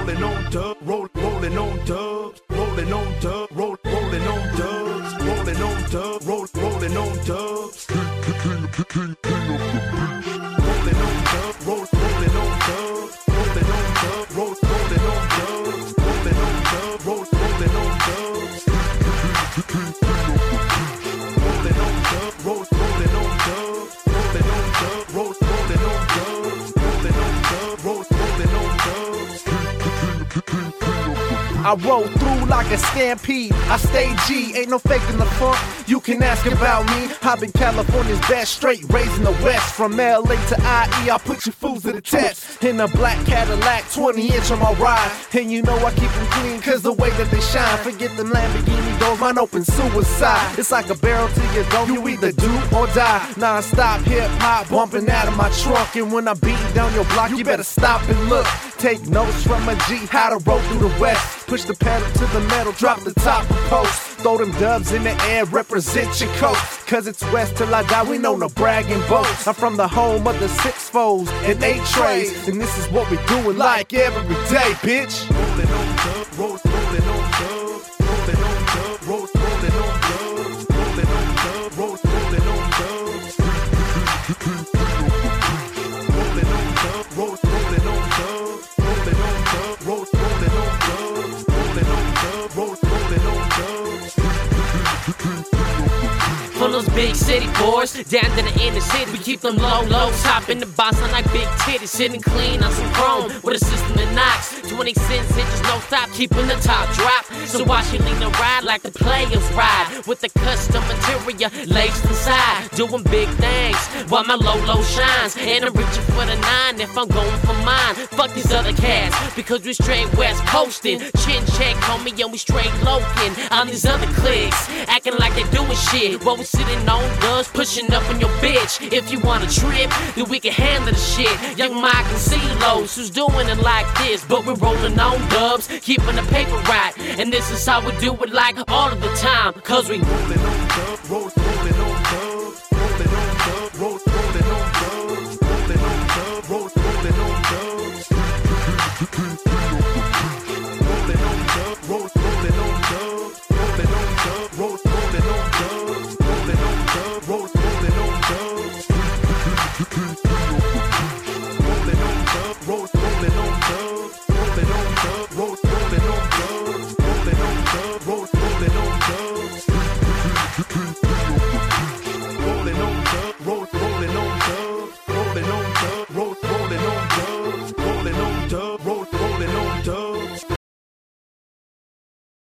rolling on dubs, rolling on dubs, rolling on dubs, rolling on dubs, rolling on dubs, rolling on dubs. King of the beach. Rolling on dubs, rolling on dubs, rolling on dubs, rolling on dubs, rolling on dubs, rolling on dubs. King of the beach. Rolling on dubs, rolling on dubs, rolling on dubs, rolling on dubs, rolling on dubs, rolling on dubs. I roll through like a stampede. I stay G, ain't no faking the funk. You can ask about me. I've been California's best, straight raising the West. From LA to IE, I put you fools to the test. In a black Cadillac, 20-inch on my ride. And you know I keep them clean, cause the way that they shine. Forget them Lamborghini doors, mine open suicide. It's like a barrel to your dome, you either do or die. Non-stop hip-hop bumping out of my trunk. And when I beat down your block, you better stop and look. Take notes from a G, how to roll through the West. Push the pedal to the metal, drop the top of post. Throw them dubs in the air, represent your coast. Cause it's West till I die, we know no bragging boats. I'm from the home of the 6 foes and 8 trays. And this is what we doing like every day, bitch. Rolling on dubs, rolling on dubs, rolling on dubs, rolling on dubs, rolling on dubs, rolling on dubs. Rolling on dubs, rolling on dubs, rolling on dubs, rolling on dubs, rolling on dubs, rolling on dubs. From those big city boys down to the inner city, we keep them low, top in the box on like big titties, sitting clean on some chrome with a system that knocks 20 cents inches, no stop, keeping the top drop. So watch you lean and ride like the players ride, with the custom material laced inside, doing big things while my low shines. And I'm reaching for the 9 if I'm going for mine. Fuck these other cats because we straight West coasting. Chin check, homie, and we straight loking on these other clicks, acting like they doing shit while we sitting on dubs, pushing up on your bitch. If you want a trip, then we can handle the shit. Young Mike and CeeLo, who's doing it like this, but we're rolling on dubs, keeping the paper right. And this is how we do it like all of the time, cause we rolling on dubs, rolling on dubs, rolling on dubs, rolling on dubs, rolling on dubs, rolling on dubs.